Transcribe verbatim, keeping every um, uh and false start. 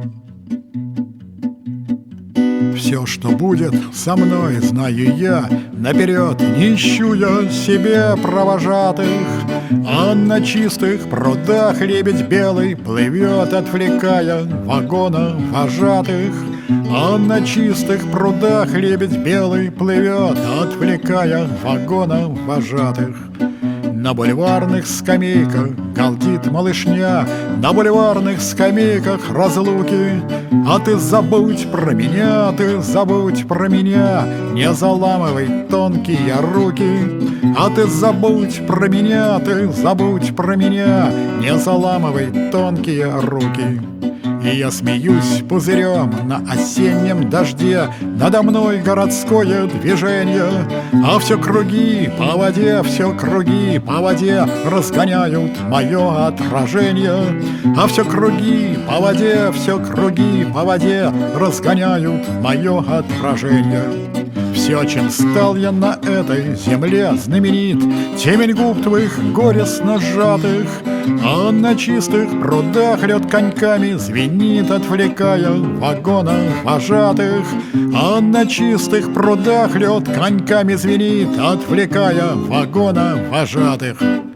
Все, что будет со мной, знаю я наперед, не ищу я себе провожатых. А на чистых прудах лебедь белый плывет, отвлекая вагона вожатых. А на чистых прудах лебедь белый плывет, отвлекая вагона вожатых. На бульварных скамейках галдит малышня, на бульварных скамейках разлуки. А ты забудь про меня, ты забудь про меня, не заламывай тонкие руки. А ты забудь про меня, ты забудь про меня, не заламывай тонкие руки. И я смеюсь пузырем на осеннем дожде, надо мной городское движение. А все круги по воде, все круги по воде разгоняют мое отражение. А все круги по воде, все круги по воде разгоняют мое отражение. Все, чем стал я на этой земле знаменит, темень губ твоих горестно сжатых. А на чистых прудах лед коньками звенит, отвлекая вагона вожатых. А на чистых прудах лед коньками звенит, отвлекая вагона вожатых.